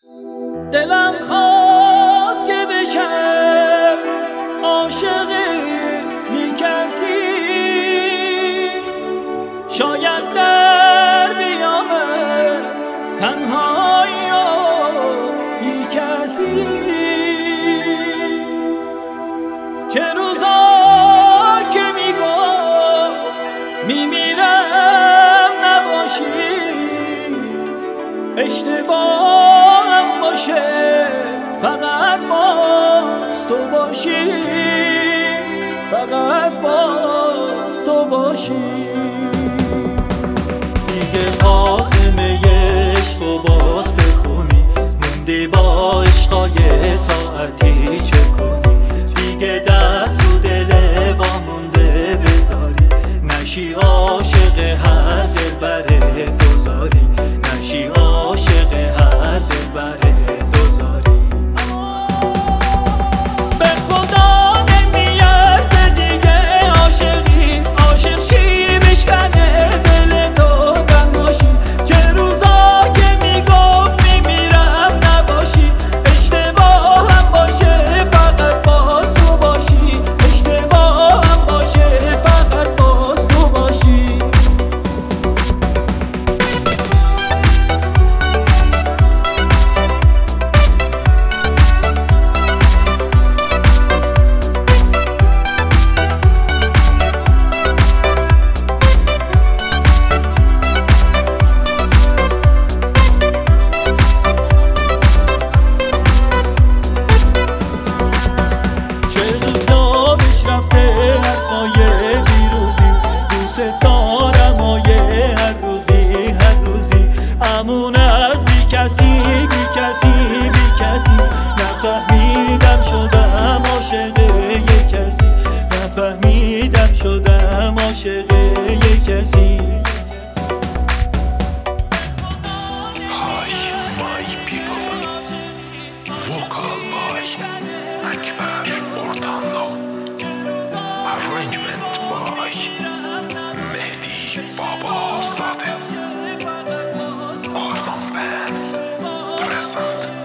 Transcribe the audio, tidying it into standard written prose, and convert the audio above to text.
دلم خواست که بشم عاشق بی کسی، شاید در بیام از تنهایی و بی کسی. چه روزا که میگفت میمیرم نباشی، اشتباهم باشه فقط باز تو باشی، فقط باز تو باشی. دیگه خاتمه عشق و باز بخونی، موندی با عشقای ساعتی چه کنی؟ دیگه دست رو دل وامونده بذاری، نشی عاشق هر دلبر دوزاری، نشی عاشق هر دلبر دوزاری. به خدا نمیارزه دیگه عاشقی، عاشق شی بشکنه دل تو غم باشی. چه روزا که میگفت میمیرم نباشی، اشتباهم باشه فقط باز تو باشی، اشتباهم باشه فقط باز تو باشی. امون از بی کسی بی کسی بی کسی، نفهمیدم شدم عاشق یک کسی، نفهمیدم شدم عاشق یک kesi. Hi my people, vocal by Akbar Ortanlı, arrangement by Mehdi Baba Sade, Arman Band present.